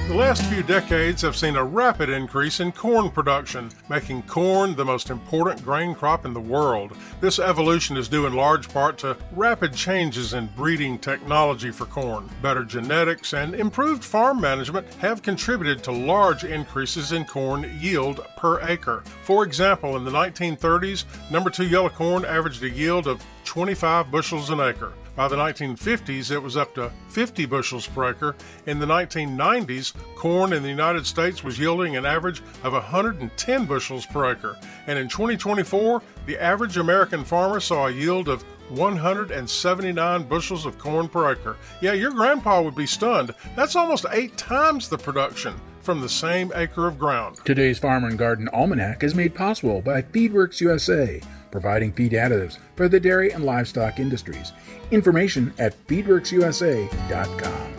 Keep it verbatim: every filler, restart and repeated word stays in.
The last few decades have seen a rapid increase in corn production, making corn the most important grain crop in the world. This evolution is due in large part to rapid changes in breeding technology for corn. Better genetics and improved farm management have contributed to large increases in corn yield per acre. For example, in the nineteen thirties, number two yellow corn averaged a yield of twenty-five bushels an acre. By the nineteen fifties, it was up to fifty bushels per acre. In the nineteen nineties, corn in the United States was yielding an average of one hundred ten bushels per acre. And in twenty twenty-four, the average American farmer saw a yield of one hundred seventy-nine bushels of corn per acre. Yeah, your grandpa would be stunned. That's almost eight times the production from the same acre of ground. Today's Farmer and Garden Almanac is made possible by Feedworks U S A, providing feed additives for the dairy and livestock industries. Information at feedworks u s a dot com.